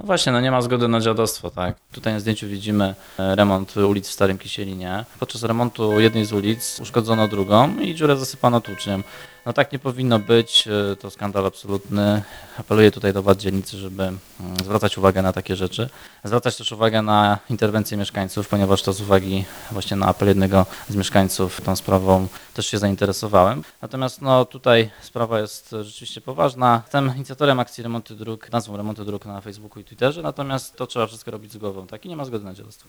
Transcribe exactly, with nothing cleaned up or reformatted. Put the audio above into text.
No właśnie, no nie ma zgody na dziadostwo, tak. Tutaj na zdjęciu widzimy e, remont ulic w Starym Kisielinie. Podczas remontu jednej z ulic uszkodzono drugą i dziurę zasypano tłuczniem. No tak nie powinno być, e, to skandal absolutny. Apeluję tutaj do władz dzielnicy, żeby mm, zwracać uwagę na takie rzeczy. Zwracać też uwagę na interwencje mieszkańców, ponieważ to z uwagi właśnie na apel jednego z mieszkańców tą sprawą też się zainteresowałem. Natomiast no tutaj sprawa jest rzeczywiście poważna. Jestem inicjatorem akcji remontu dróg, nazwą remontu dróg na Facebooku i Twitterze, natomiast to trzeba wszystko robić z głową, tak? I nie ma zgody na dziadostwo.